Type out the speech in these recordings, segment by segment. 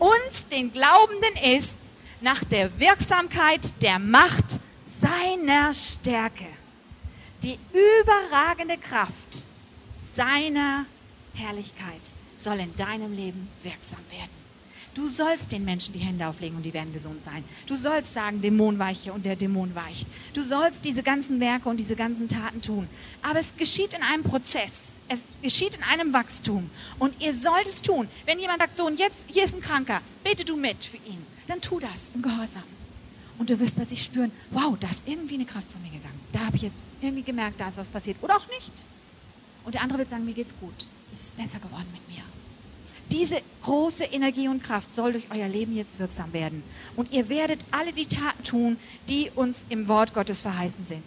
uns, den Glaubenden, ist nach der Wirksamkeit der Macht seiner Stärke. Die überragende Kraft seiner Herrlichkeit soll in deinem Leben wirksam werden. Du sollst den Menschen die Hände auflegen und die werden gesund sein. Du sollst sagen, Dämon weiche und der Dämon weicht. Du sollst diese ganzen Werke und diese ganzen Taten tun. Aber es geschieht in einem Prozess. Es geschieht in einem Wachstum. Und ihr sollt es tun. Wenn jemand sagt, so und jetzt, hier ist ein Kranker, bete du mit für ihn. Dann tu das im Gehorsam. Und du wirst plötzlich spüren, wow, da ist irgendwie eine Kraft von mir gegangen. Da habe ich jetzt irgendwie gemerkt, da ist was passiert. Oder auch nicht. Und der andere wird sagen, mir geht's gut. Es ist besser geworden mit mir. Diese große Energie und Kraft soll durch euer Leben jetzt wirksam werden. Und ihr werdet alle die Taten tun, die uns im Wort Gottes verheißen sind.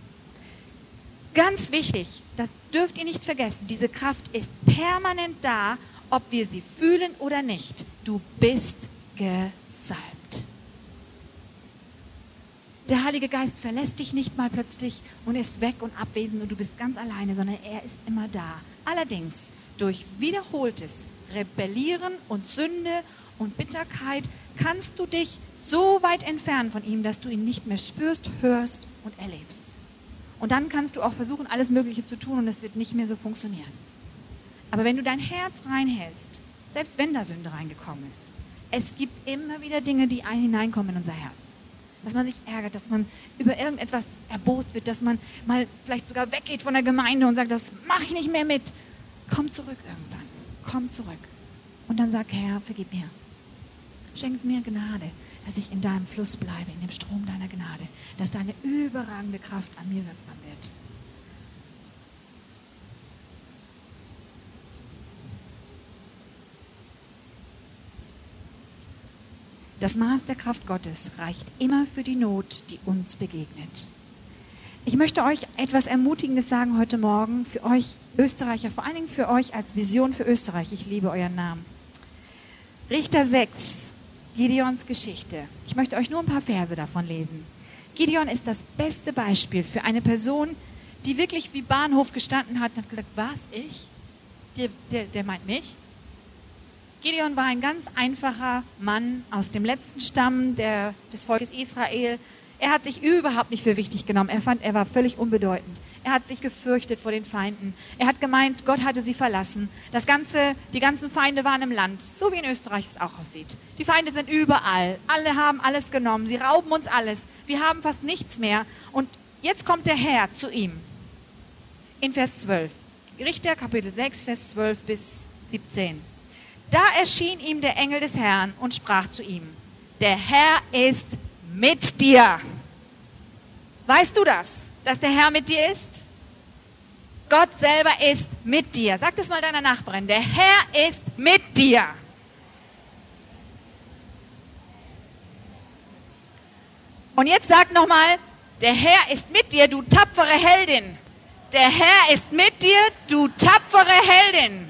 Ganz wichtig, das dürft ihr nicht vergessen, diese Kraft ist permanent da, ob wir sie fühlen oder nicht. Du bist gesalbt. Der Heilige Geist verlässt dich nicht mal plötzlich und ist weg und abwesend und du bist ganz alleine, sondern er ist immer da. Allerdings durch wiederholtes Rebellieren und Sünde und Bitterkeit kannst du dich so weit entfernen von ihm, dass du ihn nicht mehr spürst, hörst und erlebst. Und dann kannst du auch versuchen, alles Mögliche zu tun und es wird nicht mehr so funktionieren. Aber wenn du dein Herz reinhältst, selbst wenn da Sünde reingekommen ist, es gibt immer wieder Dinge, die hineinkommen in unser Herz. Dass man sich ärgert, dass man über irgendetwas erbost wird, dass man mal vielleicht sogar weggeht von der Gemeinde und sagt, das mache ich nicht mehr mit. Komm zurück irgendwann. Komm zurück. Und dann sag, Herr, vergib mir. Schenk mir Gnade, dass ich in deinem Fluss bleibe, in dem Strom deiner Gnade, dass deine überragende Kraft an mir wirksam wird. Das Maß der Kraft Gottes reicht immer für die Not, die uns begegnet. Ich möchte euch etwas Ermutigendes sagen heute Morgen für euch Österreicher, vor allen Dingen für euch als Vision für Österreich. Ich liebe euren Namen. Richter 6, Gideons Geschichte. Ich möchte euch nur ein paar Verse davon lesen. Gideon ist das beste Beispiel für eine Person, die wirklich wie Bahnhof gestanden hat und hat gesagt, was, ich? Der meint mich? Gideon war ein ganz einfacher Mann aus dem letzten Stamm des Volkes Israel. Er hat sich überhaupt nicht für wichtig genommen. Er fand, er war völlig unbedeutend. Er hat sich gefürchtet vor den Feinden. Er hat gemeint, Gott hatte sie verlassen. Die ganzen Feinde waren im Land, so wie in Österreich es auch aussieht. Die Feinde sind überall. Alle haben alles genommen. Sie rauben uns alles. Wir haben fast nichts mehr. Und jetzt kommt der Herr zu ihm. In Vers 12. Richter Kapitel 6, Vers 12 bis 17. Da erschien ihm der Engel des Herrn und sprach zu ihm, der Herr ist mit dir. Weißt du das, dass der Herr mit dir ist? Gott selber ist mit dir. Sag das mal deiner Nachbarin. Der Herr ist mit dir. Und jetzt sag nochmal, der Herr ist mit dir, du tapfere Heldin. Der Herr ist mit dir, du tapfere Heldin.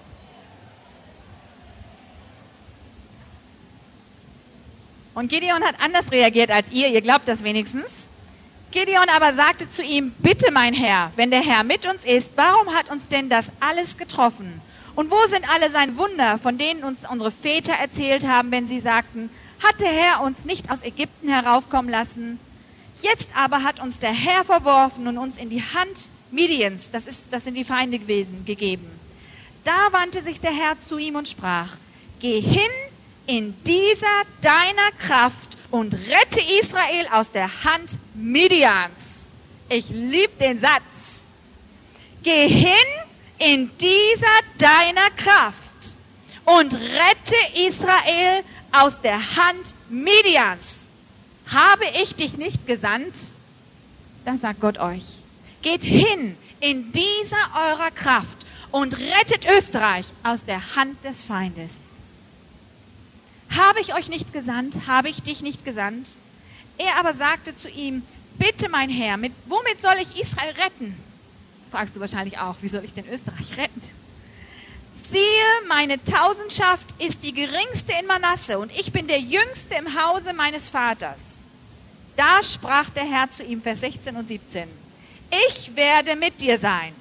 Und Gideon hat anders reagiert als ihr glaubt das wenigstens. Gideon aber sagte zu ihm, bitte mein Herr, wenn der Herr mit uns ist, warum hat uns denn das alles getroffen? Und wo sind alle seine Wunder, von denen uns unsere Väter erzählt haben, wenn sie sagten, hat der Herr uns nicht aus Ägypten heraufkommen lassen? Jetzt aber hat uns der Herr verworfen und uns in die Hand Midians, das sind die Feinde gewesen, gegeben. Da wandte sich der Herr zu ihm und sprach, geh hin in dieser deiner Kraft und rette Israel aus der Hand Midians. Ich liebe den Satz. Geh hin in dieser deiner Kraft und rette Israel aus der Hand Midians. Habe ich dich nicht gesandt? Das sagt Gott euch. Geht hin in dieser eurer Kraft und rettet Österreich aus der Hand des Feindes. Habe ich euch nicht gesandt? Habe ich dich nicht gesandt? Er aber sagte zu ihm, bitte mein Herr, womit soll ich Israel retten? Fragst du wahrscheinlich auch, wie soll ich denn Österreich retten? Siehe, meine Tausendschaft ist die geringste in Manasse und ich bin der Jüngste im Hause meines Vaters. Da sprach der Herr zu ihm, Vers 16 und 17, ich werde mit dir sein.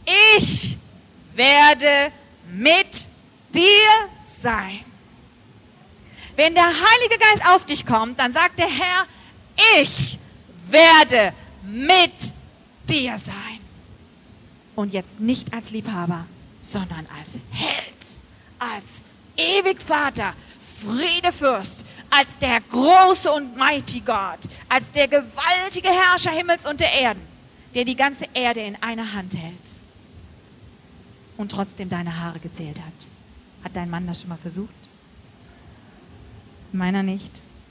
Ich werde mit dir sein. Wenn der Heilige Geist auf dich kommt, dann sagt der Herr, ich werde mit dir sein. Und jetzt nicht als Liebhaber, sondern als Held, als ewig Vater, Friedefürst, als der große und mighty Gott, als der gewaltige Herrscher Himmels und der Erden, der die ganze Erde in einer Hand hält und trotzdem deine Haare gezählt hat. Hat dein Mann das schon mal versucht? Meiner nicht.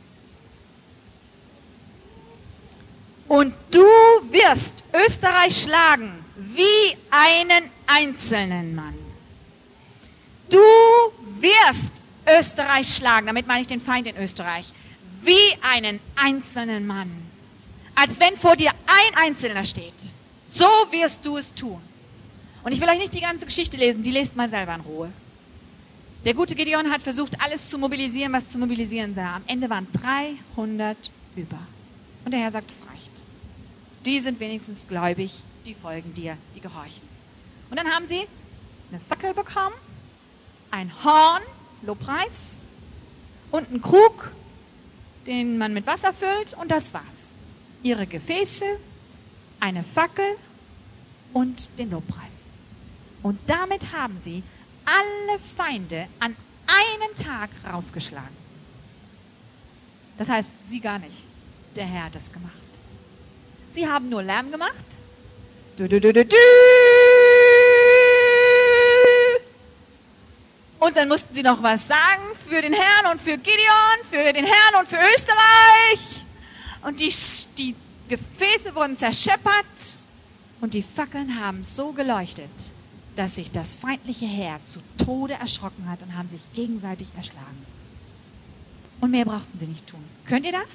Und du wirst Österreich schlagen wie einen einzelnen Mann. Du wirst Österreich schlagen, damit meine ich den Feind in Österreich, wie einen einzelnen Mann. Als wenn vor dir ein Einzelner steht. So wirst du es tun. Und ich will euch nicht die ganze Geschichte lesen, die lest mal selber in Ruhe. Der gute Gideon hat versucht, alles zu mobilisieren, was zu mobilisieren war. Am Ende waren 300 über. Und der Herr sagt, es reicht. Die sind wenigstens gläubig, die folgen dir, die gehorchen. Und dann haben sie eine Fackel bekommen, ein Horn, Lobpreis, und einen Krug, den man mit Wasser füllt, und das war's. Ihre Gefäße, eine Fackel und den Lobpreis. Und damit haben sie alle Feinde an einem Tag rausgeschlagen. Das heißt, sie gar nicht. Der Herr hat das gemacht. Sie haben nur Lärm gemacht. Du, du, du, du, du. Und dann mussten sie noch was sagen für den Herrn und für Gideon, für den Herrn und für Österreich. Und die Gefäße wurden zerscheppert und die Fackeln haben so geleuchtet, dass sich das feindliche Heer zu Tode erschrocken hat und haben sich gegenseitig erschlagen. Und mehr brauchten sie nicht tun. Könnt ihr das?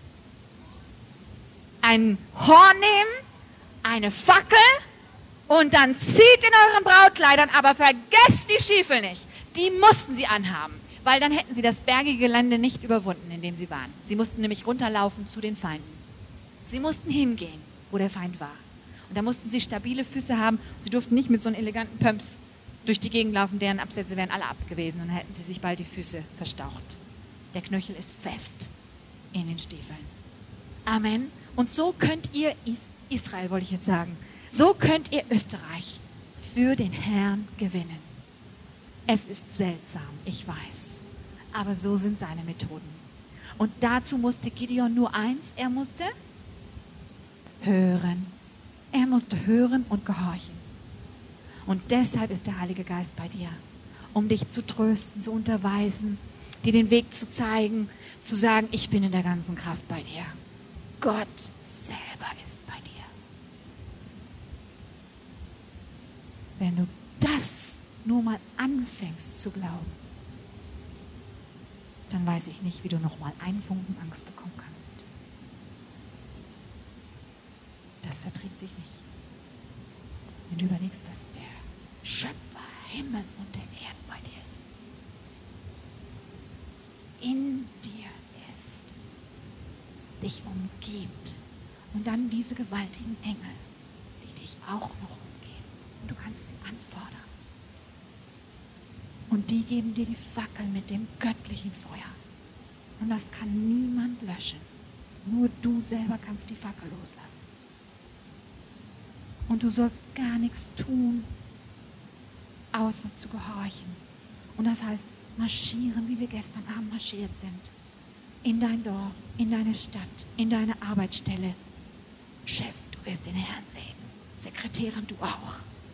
Ein Horn nehmen, eine Fackel und dann zieht in euren Brautkleidern, aber vergesst die Stiefel nicht. Die mussten sie anhaben, weil dann hätten sie das bergige Gelände nicht überwunden, in dem sie waren. Sie mussten nämlich runterlaufen zu den Feinden. Sie mussten hingehen, wo der Feind war. Und da mussten sie stabile Füße haben. Sie durften nicht mit so einem eleganten Pumps durch die Gegend laufen, deren Absätze wären alle ab gewesen. Und dann hätten sie sich bald die Füße verstaucht. Der Knöchel ist fest in den Stiefeln. Amen. Und so könnt ihr, Israel wollte ich jetzt sagen, so könnt ihr Österreich für den Herrn gewinnen. Es ist seltsam, ich weiß. Aber so sind seine Methoden. Und dazu musste Gideon nur eins, er musste hören. Er musste hören und gehorchen. Und deshalb ist der Heilige Geist bei dir, um dich zu trösten, zu unterweisen, dir den Weg zu zeigen, zu sagen, ich bin in der ganzen Kraft bei dir. Gott selber ist bei dir. Wenn du das nur mal anfängst zu glauben, dann weiß ich nicht, wie du noch mal einen Funken Angst bekommen kannst. Das verträgt dich nicht. Wenn du überlegst, dass der Schöpfer Himmels und der Erde bei dir ist, in dir ist, dich umgibt und dann diese gewaltigen Engel, die dich auch noch umgeben. Und du kannst sie anfordern. Und die geben dir die Fackel mit dem göttlichen Feuer. Und das kann niemand löschen. Nur du selber kannst die Fackel loslassen. Und du sollst gar nichts tun, außer zu gehorchen. Und das heißt, marschieren, wie wir gestern Abend marschiert sind. In dein Dorf, in deine Stadt, in deine Arbeitsstelle. Chef, du wirst den Herrn sehen. Sekretärin, du auch.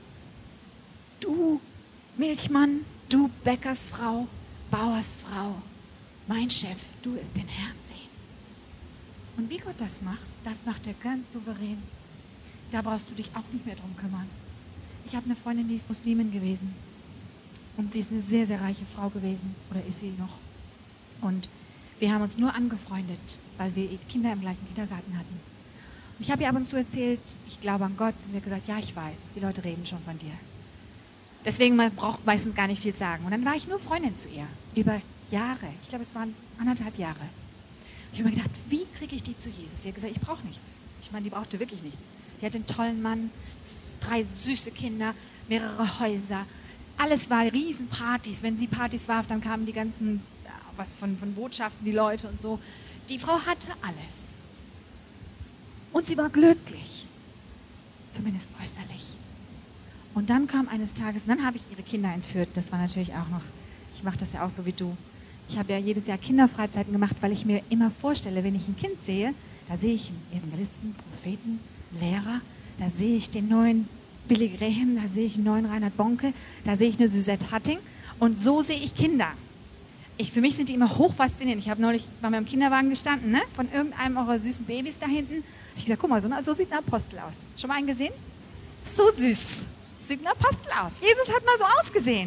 Du Milchmann, du Bäckersfrau, Bauersfrau, mein Chef, du wirst den Herrn sehen. Und wie Gott das macht er ganz souverän. Da brauchst du dich auch nicht mehr drum kümmern. Ich habe eine Freundin, die ist Muslimin gewesen. Und sie ist eine sehr, sehr reiche Frau gewesen. Oder ist sie noch. Und wir haben uns nur angefreundet, weil wir Kinder im gleichen Kindergarten hatten. Und ich habe ihr ab und zu erzählt, ich glaube an Gott. Und sie hat gesagt, ja, ich weiß, die Leute reden schon von dir. Deswegen, man braucht meistens gar nicht viel sagen. Und dann war ich nur Freundin zu ihr. Über Jahre. Ich glaube, es waren 1,5 Jahre. Ich habe mir gedacht, wie kriege ich die zu Jesus? Sie hat gesagt, ich brauche nichts. Ich meine, die brauchte wirklich nichts. Die hatte einen tollen Mann, 3 süße Kinder, mehrere Häuser. Alles war Riesenpartys. Wenn sie Partys warf, dann kamen die ganzen was von Botschaften, die Leute und so. Die Frau hatte alles. Und sie war glücklich. Zumindest äußerlich. Und dann kam eines Tages, und dann habe ich ihre Kinder entführt. Das war natürlich auch noch, ich mache das ja auch so wie du. Ich habe ja jedes Jahr Kinderfreizeiten gemacht, weil ich mir immer vorstelle, wenn ich ein Kind sehe, da sehe ich einen Evangelisten, Propheten, Lehrer, da sehe ich den neuen Billy Graham, da sehe ich einen neuen Reinhard Bonke, da sehe ich eine Suzette Hatting und so sehe ich Kinder. Für mich sind die immer hochfaszinierend. Ich habe neulich bei meinem Kinderwagen gestanden, ne? Von irgendeinem eurer süßen Babys da hinten. Habe ich gesagt, guck mal, so sieht ein Apostel aus. Schon mal einen gesehen? So süß. Sieht ein Apostel aus. Jesus hat mal so ausgesehen.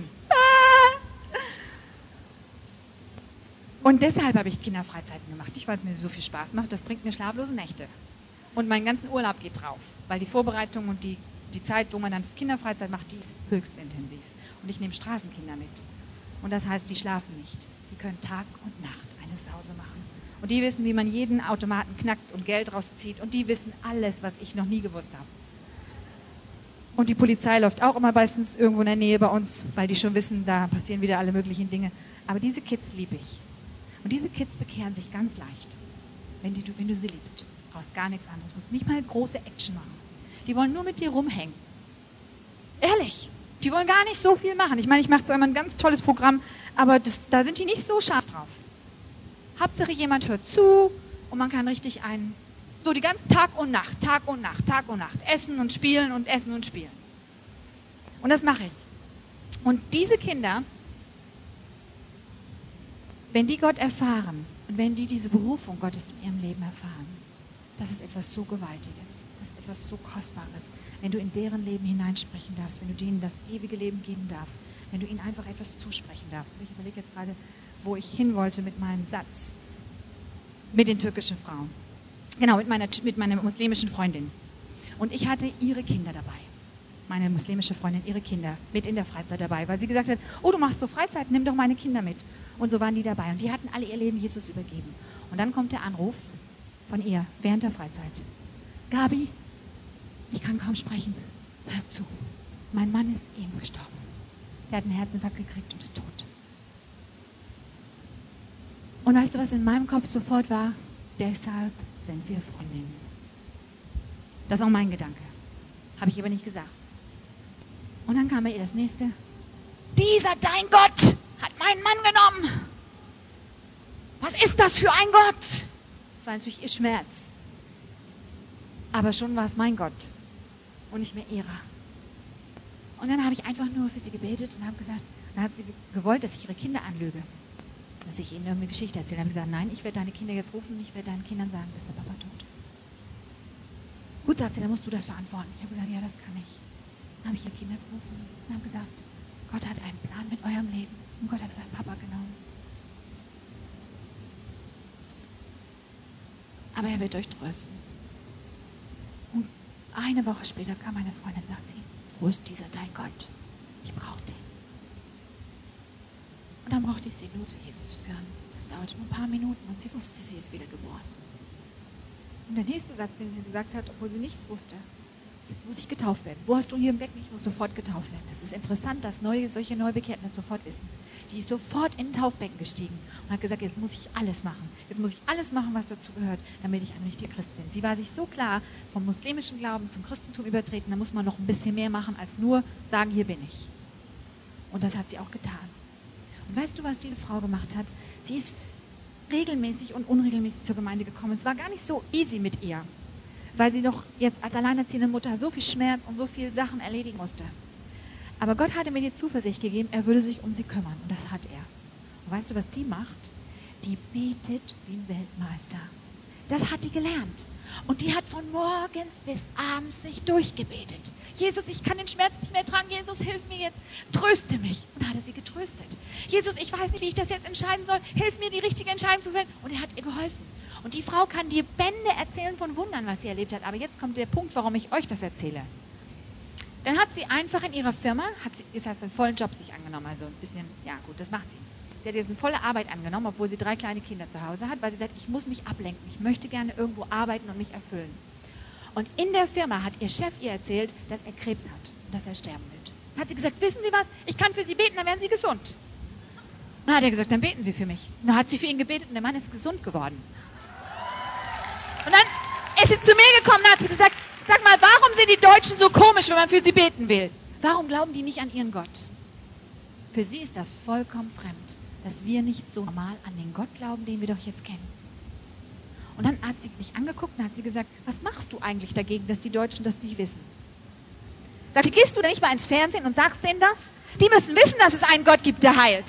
Und deshalb habe ich Kinderfreizeiten gemacht. Nicht, weil es mir so viel Spaß macht. Das bringt mir schlaflose Nächte. Und meinen ganzen Urlaub geht drauf. Weil die Vorbereitung und die Zeit, wo man dann Kinderfreizeit macht, die ist höchst intensiv. Und ich nehme Straßenkinder mit. Und das heißt, die schlafen nicht. Die können Tag und Nacht eine Sause machen. Und die wissen, wie man jeden Automaten knackt und Geld rauszieht. Und die wissen alles, was ich noch nie gewusst habe. Und die Polizei läuft auch immer meistens irgendwo in der Nähe bei uns, weil die schon wissen, da passieren wieder alle möglichen Dinge. Aber diese Kids liebe ich. Und diese Kids bekehren sich ganz leicht, wenn du sie liebst. Du brauchst gar nichts anderes. Du musst nicht mal große Action machen. Die wollen nur mit dir rumhängen. Ehrlich. Die wollen gar nicht so viel machen. Ich meine, ich mache zwar immer ein ganz tolles Programm, aber da sind die nicht so scharf drauf. Hauptsache jemand hört zu und man kann richtig so die ganze Tag und Nacht, Tag und Nacht, Tag und Nacht. Essen und spielen und essen und spielen. Und das mache ich. Und diese Kinder, wenn die Gott erfahren und wenn die diese Berufung Gottes in ihrem Leben erfahren, das ist etwas so Gewaltiges, das ist etwas so Kostbares, wenn du in deren Leben hineinsprechen darfst, wenn du denen das ewige Leben geben darfst, wenn du ihnen einfach etwas zusprechen darfst. Ich überlege jetzt gerade, wo ich hin wollte mit meinem Satz. Mit den türkischen Frauen. Genau, mit meiner muslimischen Freundin. Und ich hatte ihre Kinder dabei. Meine muslimische Freundin, ihre Kinder mit in der Freizeit dabei, weil sie gesagt hat, oh, du machst so Freizeit, nimm doch meine Kinder mit. Und so waren die dabei. Und die hatten alle ihr Leben Jesus übergeben. Und dann kommt der Anruf von ihr während der Freizeit. Gabi, ich kann kaum sprechen. Hör zu. Mein Mann ist eben gestorben. Der hat einen Herzinfarkt gekriegt und ist tot. Und weißt du, was in meinem Kopf sofort war? Deshalb sind wir Freundinnen. Das war mein Gedanke. Habe ich aber nicht gesagt. Und dann kam bei ihr das nächste. Dieser dein Gott hat meinen Mann genommen. Was ist das für ein Gott? Das war natürlich ihr Schmerz. Aber schon war es mein Gott und nicht mehr ihrer. Und dann habe ich einfach nur für sie gebetet und habe gesagt, dann hat sie gewollt, dass ich ihre Kinder anlüge. Dass ich ihnen irgendeine Geschichte erzähle. Dann habe ich gesagt, nein, ich werde deine Kinder jetzt rufen und ich werde deinen Kindern sagen, dass der Papa tot ist. Gut, sagt sie, dann musst du das verantworten. Ich habe gesagt, ja, das kann ich. Dann habe ich ihre Kinder gerufen und habe gesagt, Gott hat einen Plan mit eurem Leben und Gott hat euren Papa genommen. Aber er wird euch trösten. Und eine Woche später kam meine Freundin und sagt sie, wo ist dieser dein Gott? Ich brauche den. Und dann brauchte ich sie nur zu Jesus führen. Das dauerte nur ein paar Minuten und sie wusste, sie ist wiedergeboren. Und der nächste Satz, den sie gesagt hat, obwohl sie nichts wusste, jetzt muss ich getauft werden. Wo hast du hier im Becken? Ich muss sofort getauft werden. Es ist interessant, dass solche Neubekehrten das sofort wissen. Die ist sofort in ein Taufbecken gestiegen und hat gesagt, jetzt muss ich alles machen. Jetzt muss ich alles machen, was dazu gehört, damit ich ein richtiger Christ bin. Sie war sich so klar vom muslimischen Glauben zum Christentum übertreten, da muss man noch ein bisschen mehr machen, als nur sagen, hier bin ich. Und das hat sie auch getan. Und weißt du, was diese Frau gemacht hat? Sie ist regelmäßig und unregelmäßig zur Gemeinde gekommen. Es war gar nicht so easy mit ihr, weil sie doch jetzt als alleinerziehende Mutter so viel Schmerz und so viele Sachen erledigen musste. Aber Gott hatte mir die Zuversicht gegeben, er würde sich um sie kümmern. Und das hat er. Und weißt du, was die macht? Die betet wie ein Weltmeister. Das hat die gelernt. Und die hat von morgens bis abends sich durchgebetet. Jesus, ich kann den Schmerz nicht mehr tragen. Jesus, hilf mir jetzt. Tröste mich. Und da hat er sie getröstet. Jesus, ich weiß nicht, wie ich das jetzt entscheiden soll. Hilf mir, die richtige Entscheidung zu fällen. Und er hat ihr geholfen. Und die Frau kann dir Bände erzählen von Wundern, was sie erlebt hat. Aber jetzt kommt der Punkt, warum ich euch das erzähle. Dann hat sie einfach in ihrer Firma, jetzt hat sie einen vollen Job sich angenommen, also ein bisschen, ja gut, das macht sie. Sie hat jetzt eine volle Arbeit angenommen, obwohl sie 3 kleine Kinder zu Hause hat, weil sie sagt, ich muss mich ablenken, ich möchte gerne irgendwo arbeiten und mich erfüllen. Und in der Firma hat ihr Chef ihr erzählt, dass er Krebs hat und dass er sterben wird. Dann hat sie gesagt, wissen Sie was, ich kann für Sie beten, dann werden Sie gesund. dann hat er gesagt, dann beten Sie für mich. Und dann hat sie für ihn gebetet und der Mann ist gesund geworden. Und dann ist sie zu mir gekommen und hat sie gesagt, sag mal, warum sind die Deutschen so komisch, wenn man für sie beten will? Warum glauben die nicht an ihren Gott? Für sie ist das vollkommen fremd, dass wir nicht so normal an den Gott glauben, den wir doch jetzt kennen. Und dann hat sie mich angeguckt und hat sie gesagt, was machst du eigentlich dagegen, dass die Deutschen das nicht wissen? Sagt sie, gehst du denn nicht mal ins Fernsehen und sagst denen das? Die müssen wissen, dass es einen Gott gibt, der heilt.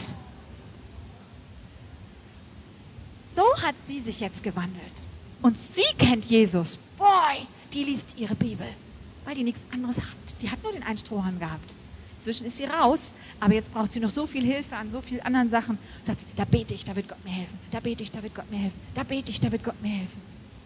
So hat sie sich jetzt gewandelt. Und sie kennt Jesus. Boy, die liest ihre Bibel, weil die nichts anderes hat. Die hat nur den einen Strohhalm gehabt. Inzwischen ist sie raus, aber jetzt braucht sie noch so viel Hilfe an so vielen anderen Sachen. Sagt sie, da bete ich, da wird Gott mir helfen. Da bete ich, da wird Gott mir helfen. Da bete ich, da wird Gott mir helfen.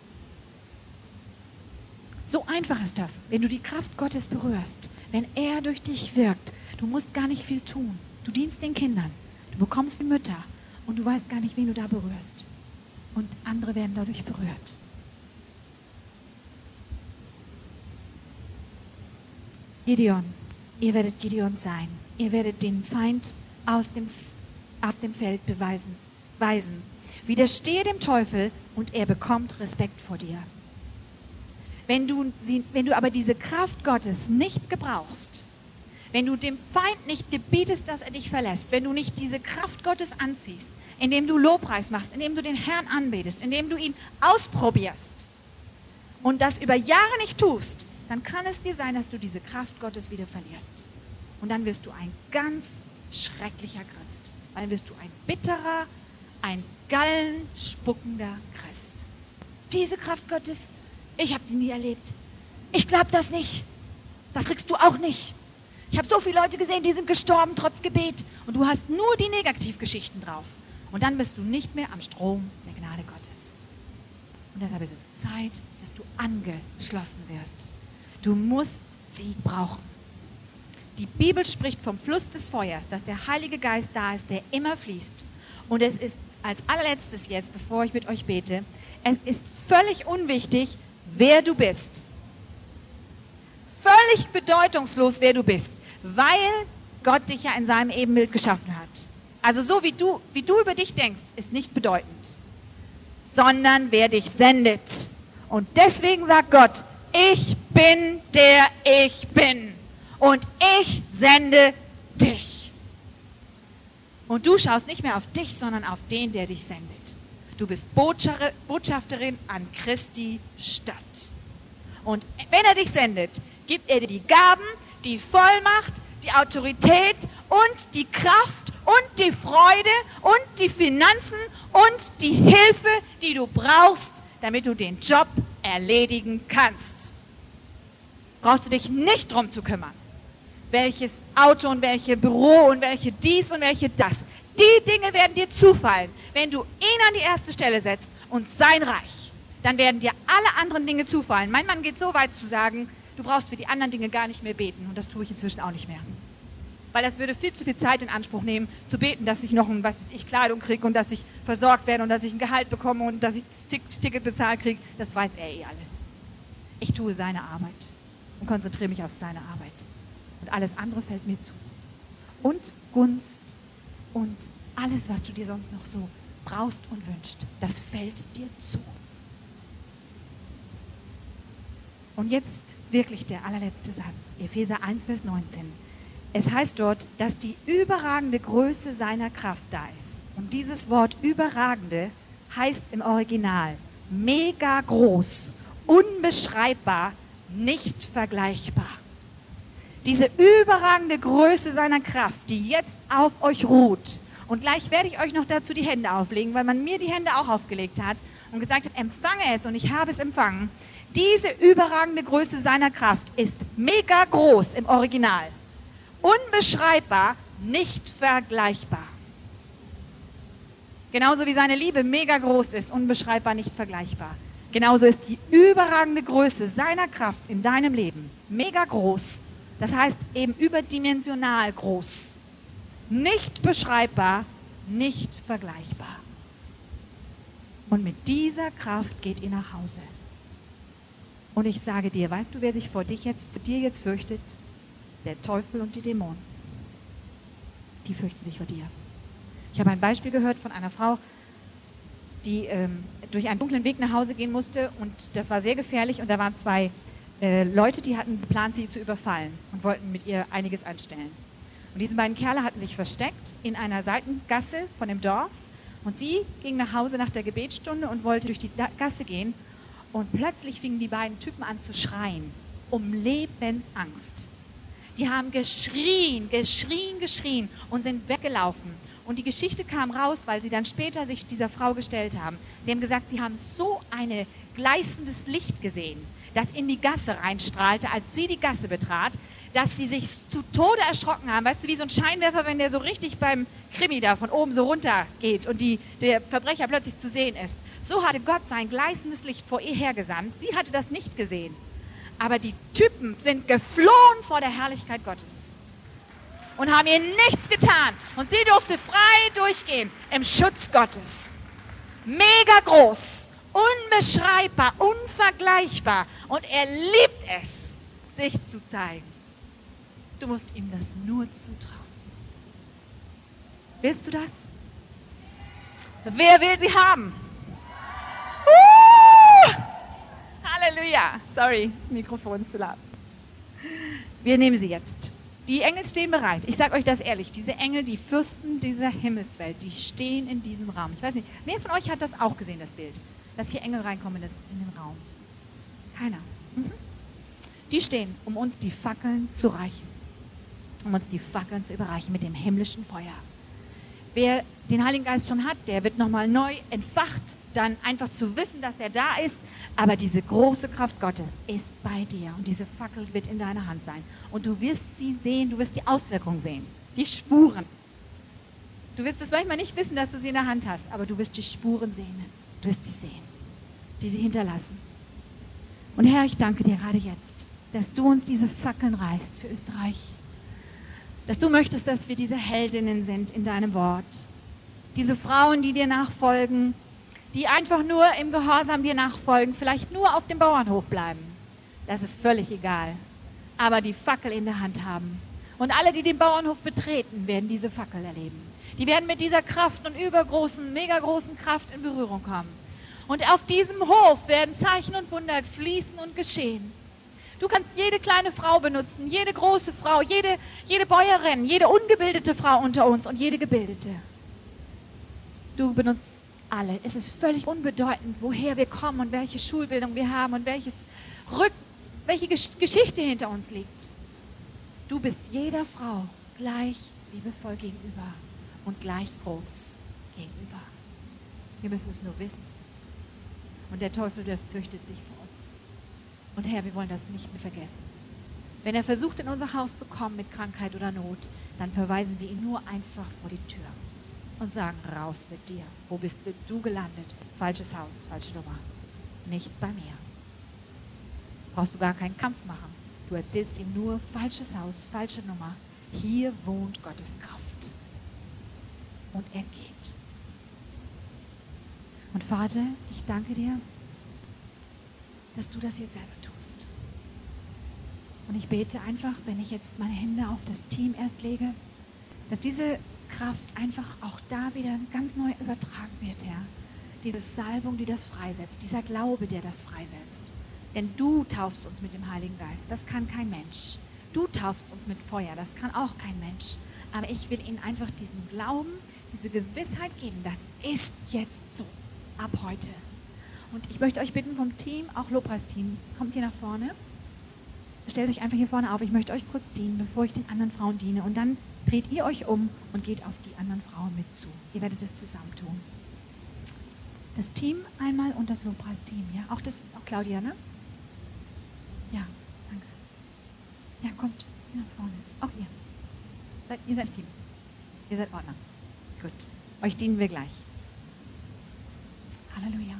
So einfach ist das, wenn du die Kraft Gottes berührst, wenn er durch dich wirkt. Du musst gar nicht viel tun. Du dienst den Kindern, du bekommst die Mütter und du weißt gar nicht, wen du da berührst. Und andere werden dadurch berührt. Gideon, ihr werdet Gideon sein. Ihr werdet den Feind aus dem Feld weisen. Widerstehe dem Teufel und er bekommt Respekt vor dir. Wenn du aber diese Kraft Gottes nicht gebrauchst, wenn du dem Feind nicht gebietest, dass er dich verlässt, wenn du nicht diese Kraft Gottes anziehst, indem du Lobpreis machst, indem du den Herrn anbetest, indem du ihn ausprobierst und das über Jahre nicht tust, dann kann es dir sein, dass du diese Kraft Gottes wieder verlierst. Und dann wirst du ein ganz schrecklicher Christ. Dann wirst du ein bitterer, ein gallenspuckender Christ. Diese Kraft Gottes, ich habe die nie erlebt. Ich glaube das nicht. Das kriegst du auch nicht. Ich habe so viele Leute gesehen, die sind gestorben trotz Gebet. Und du hast nur die Negativgeschichten drauf. Und dann bist du nicht mehr am Strom der Gnade Gottes. Und deshalb ist es Zeit, dass du angeschlossen wirst. Du musst sie brauchen. Die Bibel spricht vom Fluss des Feuers, dass der Heilige Geist da ist, der immer fließt. Und es ist als allerletztes jetzt, bevor ich mit euch bete, es ist völlig unwichtig, wer du bist. Völlig bedeutungslos, wer du bist, weil Gott dich ja in seinem Ebenbild geschaffen hat. Also so wie du über dich denkst, ist nicht bedeutend, sondern wer dich sendet. Und deswegen sagt Gott, ich bin der ich bin und ich sende dich. Und du schaust nicht mehr auf dich, sondern auf den, der dich sendet. Du bist Botschafterin an Christi Stadt. Und wenn er dich sendet, gibt er dir die Gaben, die Vollmacht, die Autorität und die Kraft und die Freude und die Finanzen und die Hilfe, die du brauchst, damit du den Job erledigen kannst. Brauchst du dich nicht drum zu kümmern. Welches Auto und welche Büro und welche dies und welche das. Die Dinge werden dir zufallen, wenn du ihn an die erste Stelle setzt und sein Reich. Dann werden dir alle anderen Dinge zufallen. Mein Mann geht so weit zu sagen, du brauchst für die anderen Dinge gar nicht mehr beten. Und das tue ich inzwischen auch nicht mehr. Weil das würde viel zu viel Zeit in Anspruch nehmen, zu beten, dass ich noch Kleidung kriege und dass ich versorgt werde und dass ich ein Gehalt bekomme und dass ich das Ticket bezahlt kriege. Das weiß er eh alles. Ich tue seine Arbeit und konzentriere mich auf seine Arbeit. Und alles andere fällt mir zu. Und Gunst und alles, was du dir sonst noch so brauchst und wünschst, das fällt dir zu. Und jetzt wirklich der allerletzte Satz, Epheser 1, Vers 19. Es heißt dort, dass die überragende Größe seiner Kraft da ist. Und dieses Wort überragende heißt im Original mega groß, unbeschreibbar, nicht vergleichbar. Diese überragende Größe seiner Kraft, die jetzt auf euch ruht. Und gleich werde ich euch noch dazu die Hände auflegen, weil man mir die Hände auch aufgelegt hat und gesagt hat, empfange es, und ich habe es empfangen. Diese überragende Größe seiner Kraft ist mega groß im Original. Unbeschreibbar, nicht vergleichbar. Genauso wie seine Liebe mega groß ist, unbeschreibbar, nicht vergleichbar. Genauso ist die überragende Größe seiner Kraft in deinem Leben mega groß. Das heißt eben überdimensional groß. Nicht beschreibbar, nicht vergleichbar. Und mit dieser Kraft geht ihr nach Hause. Und ich sage dir, weißt du, wer sich vor dir jetzt fürchtet? Der Teufel und die Dämonen. Die fürchten sich vor dir. Ich habe ein Beispiel gehört von einer Frau, die durch einen dunklen Weg nach Hause gehen musste und das war sehr gefährlich und da waren zwei Leute, die hatten geplant, sie zu überfallen und wollten mit ihr einiges anstellen. Und diese beiden Kerle hatten sich versteckt in einer Seitengasse von dem Dorf und sie ging nach Hause nach der Gebetsstunde und wollte durch die Gasse gehen und plötzlich fingen die beiden Typen an zu schreien, um Lebensangst. Die haben geschrien und sind weggelaufen. Und die Geschichte kam raus, weil sie dann später sich dieser Frau gestellt haben. Sie haben gesagt, sie haben so ein gleißendes Licht gesehen, das in die Gasse reinstrahlte, als sie die Gasse betrat, dass sie sich zu Tode erschrocken haben. Weißt du, wie so ein Scheinwerfer, wenn der so richtig beim Krimi da von oben so runter geht und der Verbrecher plötzlich zu sehen ist. So hatte Gott sein gleißendes Licht vor ihr hergesandt. Sie hatte das nicht gesehen. Aber die Typen sind geflohen vor der Herrlichkeit Gottes und haben ihr nichts getan. Und sie durfte frei durchgehen im Schutz Gottes. Mega groß, unbeschreibbar, unvergleichbar. Und er liebt es, sich zu zeigen. Du musst ihm das nur zutrauen. Willst du das? Wer will sie haben? Halleluja. Sorry, das Mikrofon ist zu laut. Wir nehmen sie jetzt. Die Engel stehen bereit. Ich sage euch das ehrlich, diese Engel, die Fürsten dieser Himmelswelt, die stehen in diesem Raum. Ich weiß nicht, wer von euch hat das auch gesehen, das Bild? Dass hier Engel reinkommen in den Raum. Keiner. Die stehen, um uns die Fackeln zu reichen. Um uns die Fackeln zu überreichen mit dem himmlischen Feuer. Wer den Heiligen Geist schon hat, der wird nochmal neu entfacht, dann einfach zu wissen, dass er da ist. Aber diese große Kraft Gottes ist bei dir und diese Fackel wird in deiner Hand sein. Und du wirst sie sehen, du wirst die Auswirkungen sehen, die Spuren. Du wirst es manchmal nicht wissen, dass du sie in der Hand hast, aber du wirst die Spuren sehen. Du wirst sie sehen, die sie hinterlassen. Und Herr, ich danke dir gerade jetzt, dass du uns diese Fackeln reichst für Österreich. Dass du möchtest, dass wir diese Heldinnen sind in deinem Wort. Diese Frauen, die dir nachfolgen, die einfach nur im Gehorsam dir nachfolgen, vielleicht nur auf dem Bauernhof bleiben. Das ist völlig egal. Aber die Fackel in der Hand haben. Und alle, die den Bauernhof betreten, werden diese Fackel erleben. Die werden mit dieser Kraft und übergroßen, mega großen Kraft in Berührung kommen. Und auf diesem Hof werden Zeichen und Wunder fließen und geschehen. Du kannst jede kleine Frau benutzen, jede große Frau, jede Bäuerin, jede ungebildete Frau unter uns und jede gebildete. Du benutzt alle. Es ist völlig unbedeutend, woher wir kommen und welche Schulbildung wir haben und welche Geschichte hinter uns liegt. Du bist jeder Frau gleich liebevoll gegenüber und gleich groß gegenüber. Wir müssen es nur wissen. Und der Teufel, der fürchtet sich vor uns. Und Herr, wir wollen das nicht mehr vergessen. Wenn er versucht, in unser Haus zu kommen mit Krankheit oder Not, dann verweisen wir ihn nur einfach vor die Tür und sagen, raus mit dir. Wo bist du gelandet? Falsches Haus, falsche Nummer. Nicht bei mir. Brauchst du gar keinen Kampf machen. Du erzählst ihm nur, falsches Haus, falsche Nummer. Hier wohnt Gottes Kraft. Und er geht. Und Vater, ich danke dir, dass du das jetzt selber tust. Und ich bete einfach, wenn ich jetzt meine Hände auf das Team erst lege, dass diese Kraft einfach auch da wieder ganz neu übertragen wird, Herr. Diese Salbung, die das freisetzt, dieser Glaube, der das freisetzt. Denn du taufst uns mit dem Heiligen Geist, das kann kein Mensch. Du taufst uns mit Feuer, das kann auch kein Mensch. Aber ich will ihnen einfach diesen Glauben, diese Gewissheit geben, das ist jetzt so, ab heute. Und ich möchte euch bitten vom Team, auch Lobpreisteam, kommt hier nach vorne. Stellt euch einfach hier vorne auf, ich möchte euch kurz dienen, bevor ich den anderen Frauen diene. Und dann dreht ihr euch um und geht auf die anderen Frauen mit zu. Ihr werdet es zusammen tun. Das Team einmal und das Lobpreisteam, ja? Auch Claudia, ne? Ja, danke. Ja, kommt hier nach vorne. Auch ihr. Ihr seid Team. Ihr seid Ordner. Gut. Euch dienen wir gleich. Halleluja.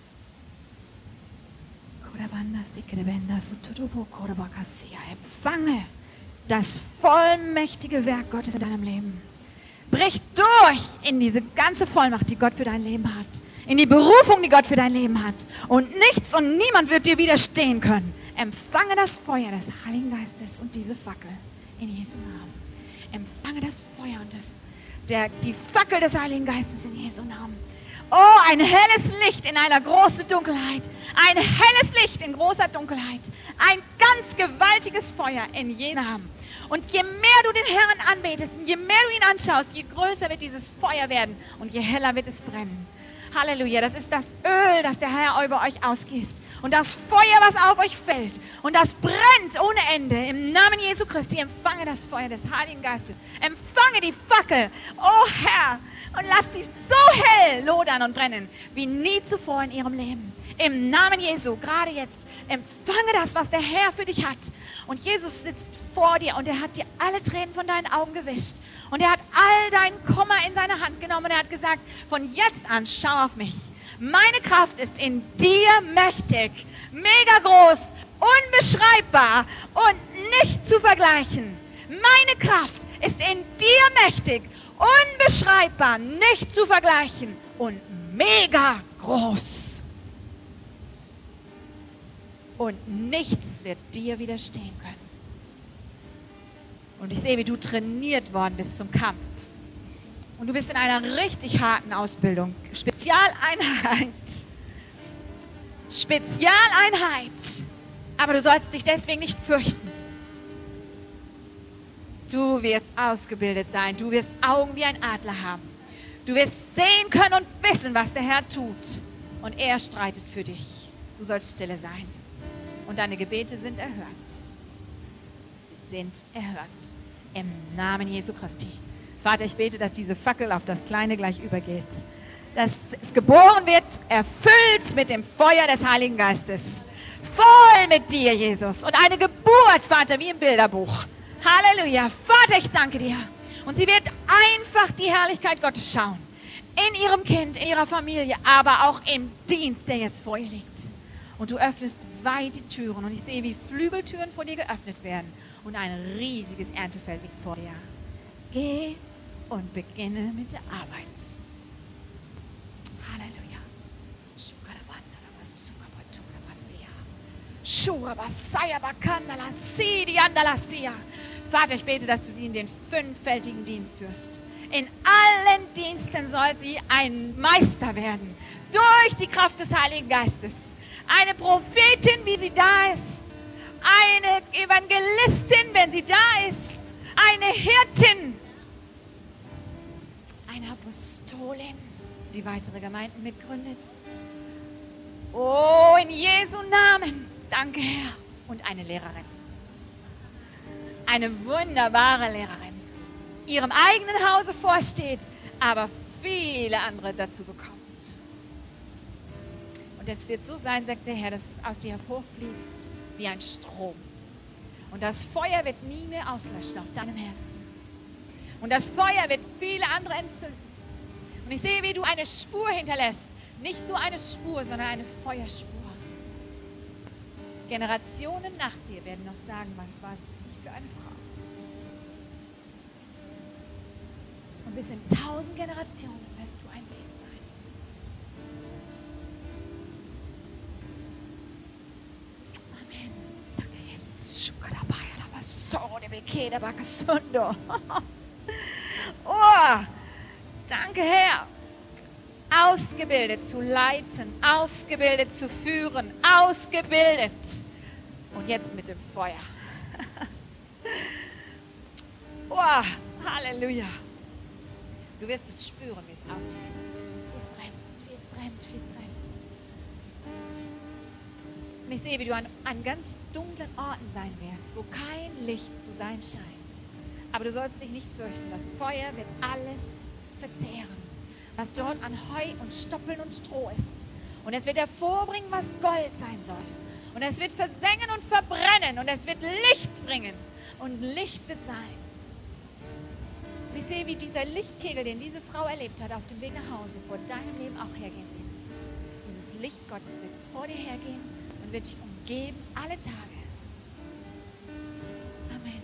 Empfange das vollmächtige Werk Gottes in deinem Leben. Brich durch in diese ganze Vollmacht, die Gott für dein Leben hat. In die Berufung, die Gott für dein Leben hat. Und nichts und niemand wird dir widerstehen können. Empfange das Feuer des Heiligen Geistes und diese Fackel in Jesu Namen. Empfange das Feuer und die Fackel des Heiligen Geistes in Jesu Namen. Oh, ein helles Licht in einer großen Dunkelheit. Ein helles Licht in großer Dunkelheit. Ein ganz gewaltiges Feuer in Jesu Namen. Und je mehr du den Herrn anbetest, und je mehr du ihn anschaust, je größer wird dieses Feuer werden und je heller wird es brennen. Halleluja, das ist das Öl, das der Herr über euch ausgießt. Und das Feuer, was auf euch fällt. Und das brennt ohne Ende. Im Namen Jesu Christi empfange das Feuer des Heiligen Geistes. Empfange die Fackel, oh Herr. Und lass sie so hell lodern und brennen, wie nie zuvor in ihrem Leben. Im Namen Jesu, gerade jetzt, empfange das, was der Herr für dich hat. Und Jesus sitzt vor dir und er hat dir alle Tränen von deinen Augen gewischt. Und er hat all deinen Kummer in seine Hand genommen und er hat gesagt, von jetzt an schau auf mich. Meine Kraft ist in dir mächtig, mega groß, unbeschreibbar und nicht zu vergleichen. Meine Kraft ist in dir mächtig, unbeschreibbar, nicht zu vergleichen und mega groß. Und nichts wird dir widerstehen können. Und ich sehe, wie du trainiert worden bist zum Kampf. Und du bist in einer richtig harten Ausbildung. Spezialeinheit. Spezialeinheit. Aber du sollst dich deswegen nicht fürchten. Du wirst ausgebildet sein. Du wirst Augen wie ein Adler haben. Du wirst sehen können und wissen, was der Herr tut. Und er streitet für dich. Du sollst stille sein. Und deine Gebete sind erhört. Sind erhört. Im Namen Jesu Christi. Vater, ich bete, dass diese Fackel auf das Kleine gleich übergeht. Dass es geboren wird, erfüllt mit dem Feuer des Heiligen Geistes. Voll mit dir, Jesus. Und eine Geburt, Vater, wie im Bilderbuch. Halleluja. Vater, ich danke dir. Und sie wird einfach die Herrlichkeit Gottes schauen. In ihrem Kind, in ihrer Familie, aber auch im Dienst, der jetzt vor ihr liegt. Und du öffnest weit die Türen. Und ich sehe, wie Flügeltüren vor dir geöffnet werden. Und ein riesiges Erntefeld liegt vor dir. Geh und beginne mit der Arbeit. Halleluja. Vater, ich bete, dass du sie in den 5-fältigen Dienst führst. In allen Diensten soll sie ein Meister werden. Durch die Kraft des Heiligen Geistes. Eine Prophetin, wie sie da ist. Eine Evangelistin, wenn sie da ist. Eine Hirtin. Eine Apostolin, die weitere Gemeinden mitgründet. Oh, in Jesu Namen. Danke, Herr. Und eine Lehrerin. Eine wunderbare Lehrerin. Ihrem eigenen Hause vorsteht, aber viele andere dazu bekommt. Und es wird so sein, sagt der Herr, dass es aus dir hervorfließt wie ein Strom. Und das Feuer wird nie mehr auslöschen auf deinem Herzen. Und das Feuer wird viele andere entzünden. Und ich sehe, wie du eine Spur hinterlässt. Nicht nur eine Spur, sondern eine Feuerspur. Generationen nach dir werden noch sagen, was war es für eine Frau. Und bis in 1000 Generationen wirst du ein Segen sein. Amen. Danke, Jesus. Oh, danke, Herr. Ausgebildet zu leiten, ausgebildet zu führen, ausgebildet. Und jetzt mit dem Feuer. Oh, Halleluja. Du wirst es spüren, wie es auf dir ist. Wie es brennt, wie es brennt, wie es brennt. Und ich sehe, wie du an ganz dunklen Orten sein wirst, wo kein Licht zu sein scheint. Aber du sollst dich nicht fürchten. Das Feuer wird alles verzehren, was dort an Heu und Stoppeln und Stroh ist. Und es wird hervorbringen, was Gold sein soll. Und es wird versengen und verbrennen. Und es wird Licht bringen. Und Licht wird sein. Und ich sehe, wie dieser Lichtkegel, den diese Frau erlebt hat, auf dem Weg nach Hause, vor deinem Leben auch hergehen wird. Dieses Licht Gottes wird vor dir hergehen und wird dich umgeben alle Tage. Amen.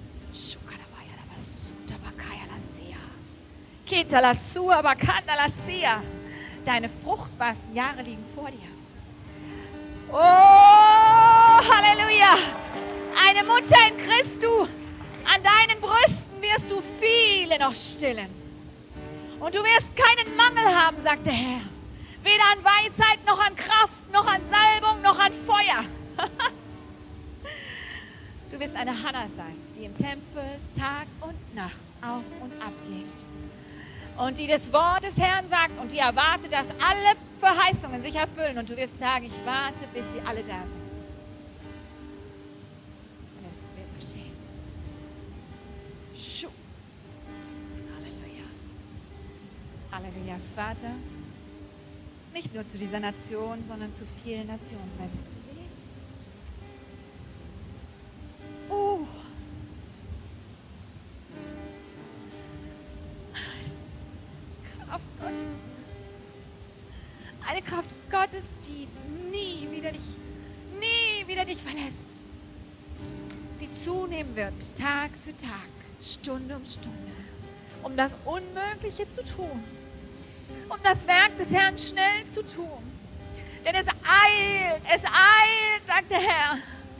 Deine fruchtbarsten Jahre liegen vor dir. Oh, Halleluja! Eine Mutter in Christus. An deinen Brüsten wirst du viele noch stillen. Und du wirst keinen Mangel haben, sagt der Herr. Weder an Weisheit, noch an Kraft, noch an Salbung, noch an Feuer. Du wirst eine Hannah sein, die im Tempel Tag und Nacht auf und ab geht. Und die das Wort des Herrn sagt und die erwartet, dass alle Verheißungen sich erfüllen. Und du wirst sagen, ich warte, bis sie alle da sind. Und es wird geschehen. Schuh. Halleluja. Halleluja, Vater. Nicht nur zu dieser Nation, sondern zu vielen Nationen weiter zu sehen. Kraft Gottes. Eine Kraft Gottes, die nie wieder dich verlässt. Die zunehmen wird, Tag für Tag, Stunde um Stunde, um das Unmögliche zu tun. Um das Werk des Herrn schnell zu tun. Denn es eilt, sagt der Herr.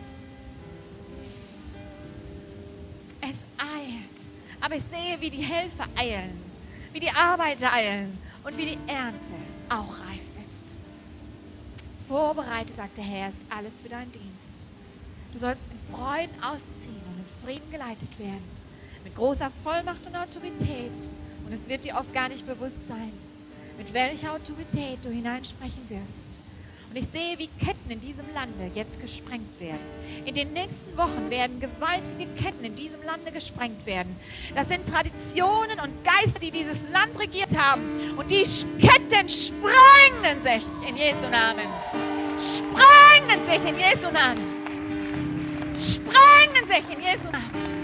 Es eilt. Aber ich sehe, wie die Helfer eilen, wie die Arbeiter eilen und wie die Ernte auch reif ist. Vorbereitet, sagt der Herr, ist alles für deinen Dienst. Du sollst in Freuden ausziehen und in Frieden geleitet werden. Mit großer Vollmacht und Autorität. Und es wird dir oft gar nicht bewusst sein, mit welcher Autorität du hineinsprechen wirst. Und ich sehe, wie Ketten in diesem Lande jetzt gesprengt werden. In den nächsten Wochen werden gewaltige Ketten in diesem Lande gesprengt werden. Das sind Traditionen und Geister, die dieses Land regiert haben. Und die Ketten sprengen sich in Jesu Namen. Sprengen sich in Jesu Namen. Sprengen sich in Jesu Namen.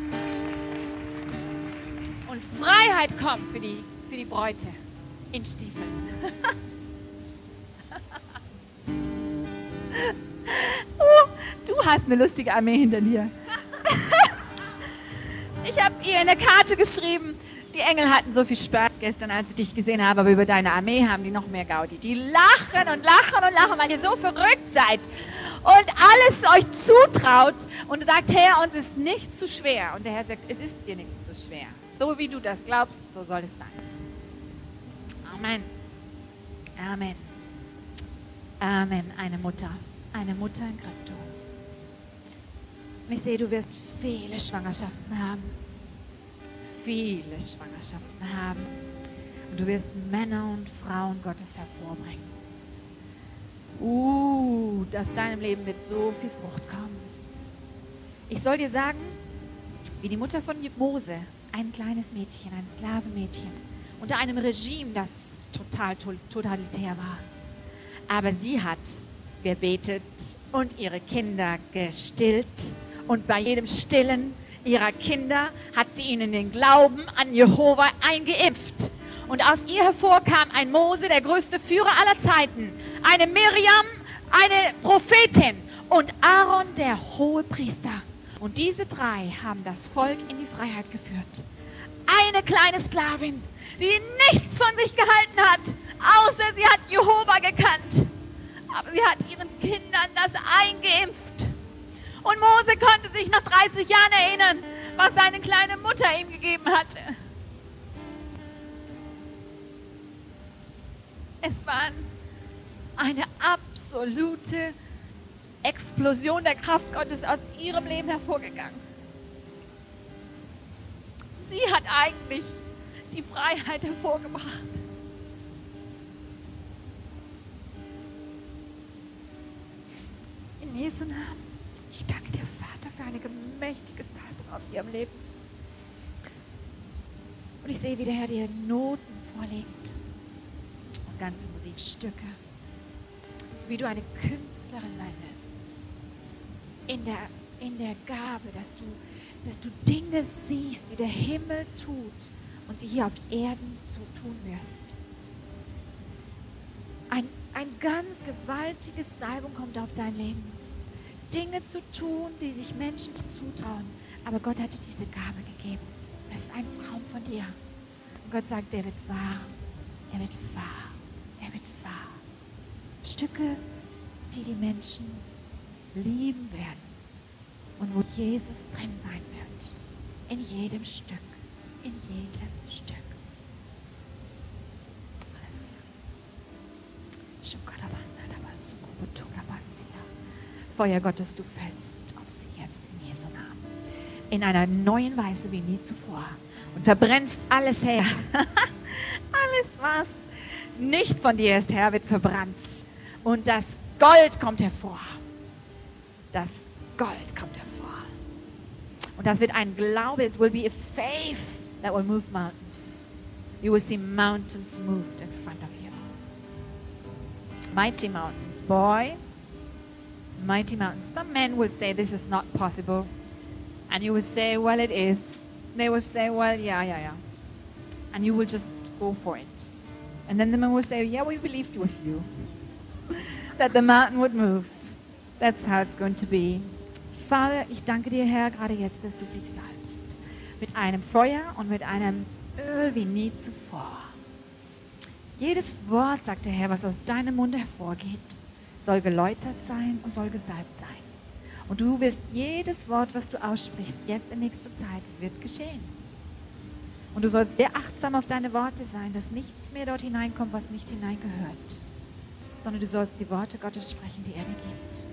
Und Freiheit kommt für die Bräute. In Stiefeln. Du hast eine lustige Armee hinter dir. Ich habe ihr eine Karte geschrieben. Die Engel hatten so viel Spaß gestern, als ich dich gesehen habe, aber über deine Armee haben die noch mehr Gaudi. Die lachen und lachen und lachen, weil ihr so verrückt seid und alles euch zutraut. Und sagt, Herr, uns ist nichts zu schwer. Und der Herr sagt, es ist dir nichts zu schwer. So wie du das glaubst, so soll es sein. Amen. Amen. Amen. Eine Mutter in Christus. Und ich sehe, du wirst viele Schwangerschaften haben. Viele Schwangerschaften haben. Und du wirst Männer und Frauen Gottes hervorbringen. Aus deinem Leben wird so viel Frucht kommen. Ich soll dir sagen, wie die Mutter von Mose, ein kleines Mädchen, ein Sklavenmädchen, unter einem Regime, das total totalitär war. Aber sie hat gebetet und ihre Kinder gestillt. Und bei jedem Stillen ihrer Kinder hat sie ihnen den Glauben an Jehova eingeimpft. Und aus ihr hervorkam ein Mose, der größte Führer aller Zeiten. Eine Miriam, eine Prophetin. Und Aaron, der hohe Priester. Und diese drei haben das Volk in die Freiheit geführt. Eine kleine Sklavin, die nichts von sich gehalten hat, außer sie hat Jehova gekannt. Aber sie hat ihren Kindern das eingeimpft. Und Mose konnte sich nach 30 Jahren erinnern, was seine kleine Mutter ihm gegeben hatte. Es war eine absolute Explosion der Kraft Gottes aus ihrem Leben hervorgegangen. Sie hat eigentlich die Freiheit hervorgebracht. In Jesu Namen. Ich danke dir, Vater, für eine mächtige Salbung auf ihrem Leben. Und ich sehe, wie der Herr dir Noten vorlegt und ganze Musikstücke. Wie du eine Künstlerin sein wirst. In der Gabe, dass du Dinge siehst, die der Himmel tut und sie hier auf Erden zu tun wirst. Ein ganz gewaltiges Salbung kommt auf dein Leben. Dinge zu tun, die sich Menschen nicht zutrauen. Aber Gott hat dir diese Gabe gegeben. Das ist ein Traum von dir. Und Gott sagt, der wird wahr. Er wird wahr. Er wird wahr. Stücke, die die Menschen lieben werden. Und wo Jesus drin sein wird. In jedem Stück. In jedem Stück. Feuer Gottes, du fällst auf sie jetzt in Jesu Namen. In einer neuen Weise wie nie zuvor. Und verbrennst alles her. Alles, was nicht von dir ist, Herr, wird verbrannt. Und das Gold kommt hervor. Das Gold kommt hervor. Und das wird ein Glaube. It will be a faith that will move mountains. You will see mountains moved in front of you. Mighty mountains, boy. Mighty mountains. Some men will say this is not possible. And you will say, well, it is. They will say, well, yeah. And you will just go for it. And then the men will say, yeah, we believed with you. That the mountain would move. That's how it's going to be. Vater, ich danke dir, Herr, gerade jetzt, dass du sie salbst. Mit einem Feuer und mit einem Öl wie nie zuvor. Jedes Wort, sagt der Herr, was aus deinem Mund hervorgeht, soll geläutert sein und soll gesalbt sein. Und du wirst jedes Wort, was du aussprichst, jetzt in nächster Zeit, wird geschehen. Und du sollst sehr achtsam auf deine Worte sein, dass nichts mehr dort hineinkommt, was nicht hineingehört. Sondern du sollst die Worte Gottes sprechen, die er dir gibt.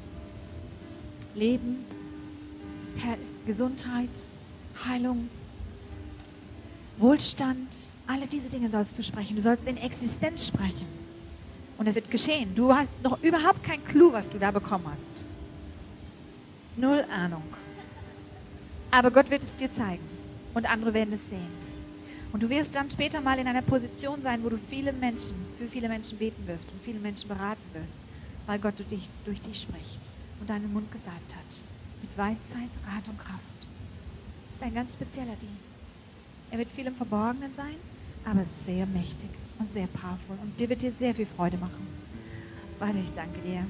Leben, Gesundheit, Heilung, Wohlstand, alle diese Dinge sollst du sprechen. Du sollst in Existenz sprechen. Und es wird geschehen. Du hast noch überhaupt keinen Clou, was du da bekommen hast. Null Ahnung. Aber Gott wird es dir zeigen. Und andere werden es sehen. Und du wirst dann später mal in einer Position sein, wo du für viele Menschen beten wirst und viele Menschen beraten wirst, weil Gott durch dich spricht und deinen Mund gesalbt hat. Mit Weisheit, Rat und Kraft. Das ist ein ganz spezieller Dienst. Er wird viel im Verborgenen sein, aber sehr mächtig und sehr powerful. Und dir wird dir sehr viel Freude machen. Vater, ich danke dir.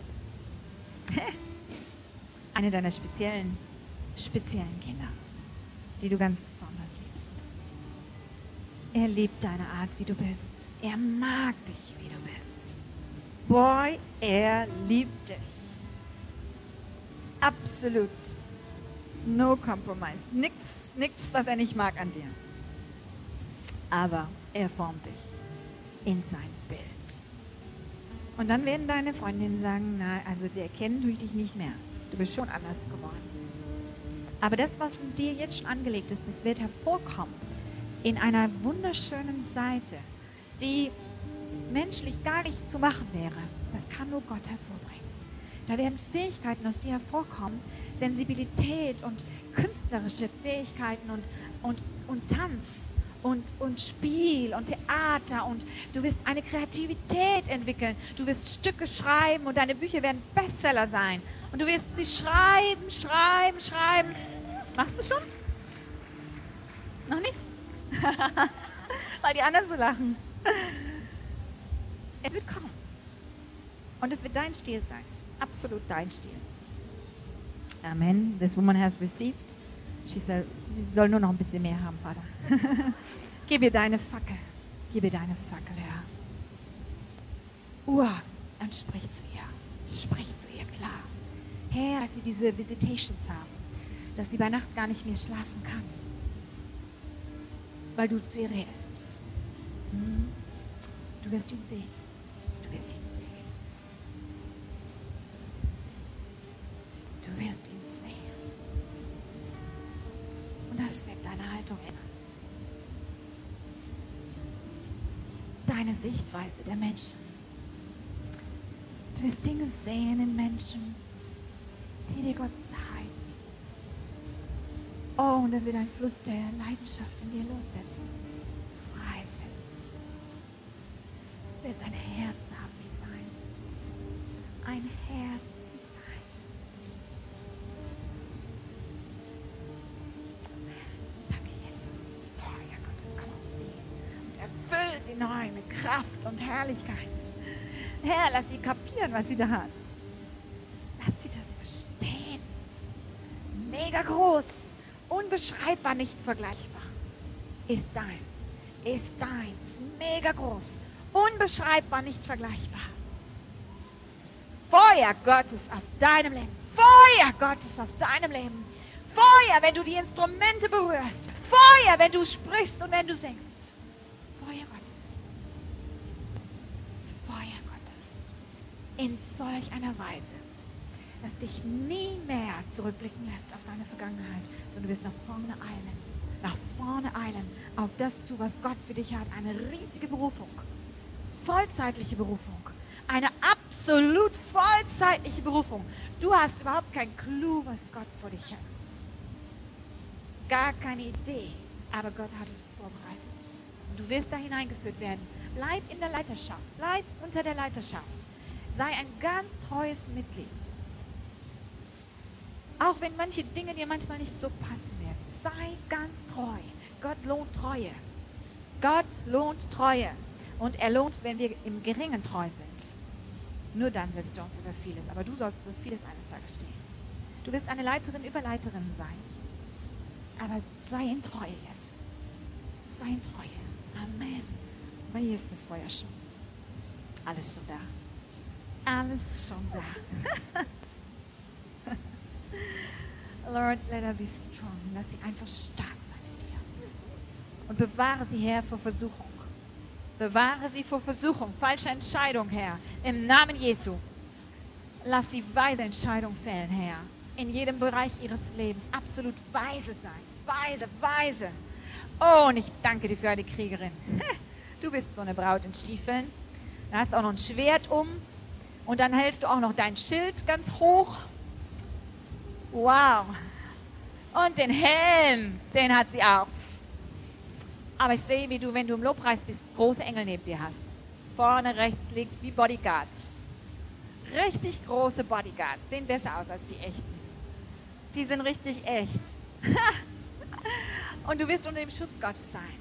Eine deiner speziellen Kinder, die du ganz besonders liebst. Er liebt deine Art, wie du bist. Er mag dich, wie du bist. Boy, er liebt dich. Absolut. No compromise. Nichts, was er nicht mag an dir. Aber er formt dich in sein Bild. Und dann werden deine Freundinnen sagen, na, also sie erkennen durch dich nicht mehr. Du bist schon anders geworden. Aber das, was in dir jetzt schon angelegt ist, das wird hervorkommen in einer wunderschönen Seite, die menschlich gar nicht zu machen wäre. Das kann nur Gott hervorbringen. Da werden Fähigkeiten aus dir hervorkommen, Sensibilität und künstlerische Fähigkeiten und Tanz und Spiel und Theater und du wirst eine Kreativität entwickeln. Du wirst Stücke schreiben und deine Bücher werden Bestseller sein. Und du wirst sie schreiben. Machst du schon? Noch nicht? Weil die anderen so lachen. Es wird kommen. Und es wird dein Stil sein. Absolut dein Stil. Amen. This woman has received. She said, sie soll nur noch ein bisschen mehr haben, Vater. Gib ihr deine Fackel. Herr. Und sprich zu ihr. Sprich zu ihr klar. Herr, dass sie diese Visitations haben. Dass sie bei Nacht gar nicht mehr schlafen kann. Weil du zu ihr redest. Du wirst ihn sehen. Du wirst ihn sehen. Und das wird deine Haltung ändern. Deine Sichtweise der Menschen. Du wirst Dinge sehen in Menschen, die dir Gott zeigt. Oh, und das wird ein Fluss der Leidenschaft in dir lossetzen. Freisetzen. Du wirst ein Herz haben wie sein. Ein Herz wie sein. Danke, Jesus. Feuer Gottes, komm auf sie. Und erfüll sie neu mit Kraft und Herrlichkeit. Herr, lass sie kapieren, was sie da hat. Lass sie das verstehen. Mega groß. Unbeschreibbar, nicht vergleichbar. Ist deins. Mega groß. Unbeschreibbar, nicht vergleichbar. Feuer Gottes auf deinem Leben. Feuer Gottes auf deinem Leben. Feuer, wenn du die Instrumente berührst. Feuer, wenn du sprichst und wenn du singst. Feuer Gottes. Feuer Gottes. in solch einer Weise, dass dich nie mehr zurückblicken lässt auf deine Vergangenheit, sondern du wirst nach vorne eilen, auf das zu, was Gott für dich hat. Eine riesige Berufung, vollzeitliche Berufung, eine absolut vollzeitliche Berufung. Du hast überhaupt keinen Clou, was Gott vor dich hat. Gar keine Idee, aber Gott hat es vorbereitet. Und du wirst da hineingeführt werden. Bleib in der Leiterschaft, bleib unter der Leiterschaft. Sei ein ganz treues Mitglied. Auch wenn manche Dinge dir manchmal nicht so passen werden. Sei ganz treu. Gott lohnt Treue. Gott lohnt Treue. Und er lohnt, wenn wir im Geringen treu sind. Nur dann wird er uns über vieles. Aber du sollst über vieles eines Tages stehen. Du wirst eine Leiterin über Leiterinnen sein. Aber sei in Treue jetzt. Sei in Treue. Amen. Aber hier ist das Feuer schon. Alles schon da. Alles schon da. Lord, let her be strong. Lass sie einfach stark sein in dir. Und bewahre sie, Herr, vor Versuchung. Bewahre sie vor Versuchung. Falsche Entscheidung, Herr. Im Namen Jesu. Lass sie weise Entscheidungen fällen, Herr. In jedem Bereich ihres Lebens. Absolut weise sein. Weise. Oh, und ich danke dir für eine Kriegerin. Du bist so eine Braut in Stiefeln. Du hast auch noch ein Schwert um. Und dann hältst du auch noch dein Schild ganz hoch. Wow. Und den Helm, den hat sie auch. Aber ich sehe, wie du, wenn du im Lobpreis bist, große Engel neben dir hast. Vorne, rechts, links, wie Bodyguards. Richtig große Bodyguards. Sehen besser aus als die echten. Die sind richtig echt. Und du wirst unter dem Schutz Gottes sein.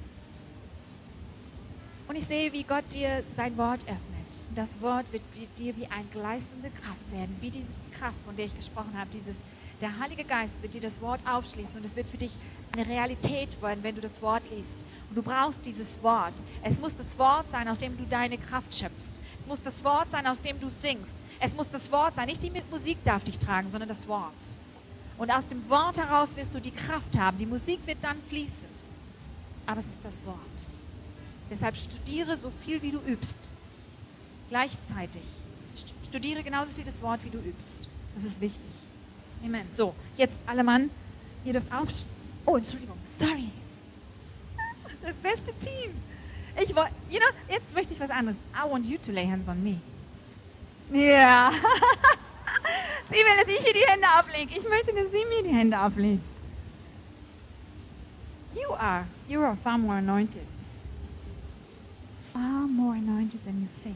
Und ich sehe, wie Gott dir sein Wort öffnet. Das Wort wird dir wie eine gleißende Kraft werden. Wie diese Kraft, von der ich gesprochen habe. Der Heilige Geist wird dir das Wort aufschließen und es wird für dich eine Realität werden, wenn du das Wort liest. Und du brauchst dieses Wort. Es muss das Wort sein, aus dem du deine Kraft schöpfst. Es muss das Wort sein, aus dem du singst. Es muss das Wort sein, nicht die mit Musik darf dich tragen, sondern das Wort. Und aus dem Wort heraus wirst du die Kraft haben. Die Musik wird dann fließen. Aber es ist das Wort. Deshalb studiere so viel, wie du übst. Gleichzeitig. Studiere genauso viel das Wort, wie du übst. Das ist wichtig. Amen. So, jetzt alle Mann, ihr dürft aufstehen. Oh, Entschuldigung, sorry. Das beste Team. Jetzt möchte ich was anderes. I want you to lay hands on me. Ja. Sie will, dass ich hier die Hände auflege. Ich möchte, dass sie mir die Hände auflegt. You are far more anointed. Far more anointed than you think.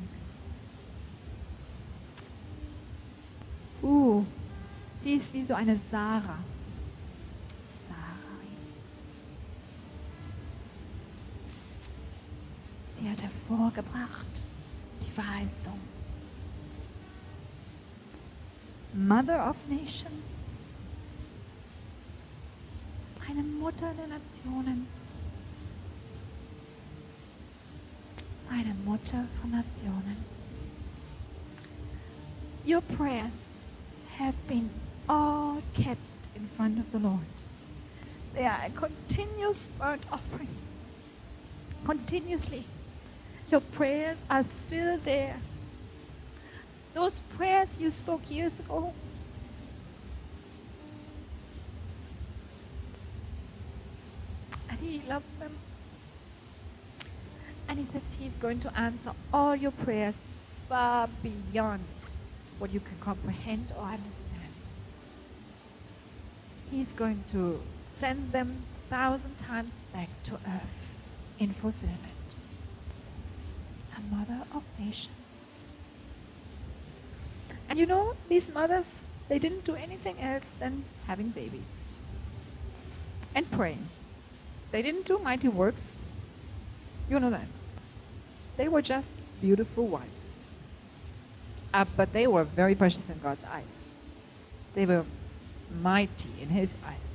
Sie ist wie so eine Sarah. Sie hat hervorgebracht die Verheißung. Mother of Nations. Eine Mutter der Nationen. Eine Mutter von Nationen. Your prayers have been all kept in front of the Lord. They are a continuous burnt offering. Continuously. Your prayers are still there. Those prayers you spoke years ago. And He loves them. And He says He's going to answer all your prayers far beyond what you can comprehend or understand. He's going to send them 1,000 times back to earth in fulfillment. A mother of nations. And you know, these mothers, they didn't do anything else than having babies and praying. They didn't do mighty works. You know that. They were just beautiful wives. But they were very precious in God's eyes. They were mighty in His eyes.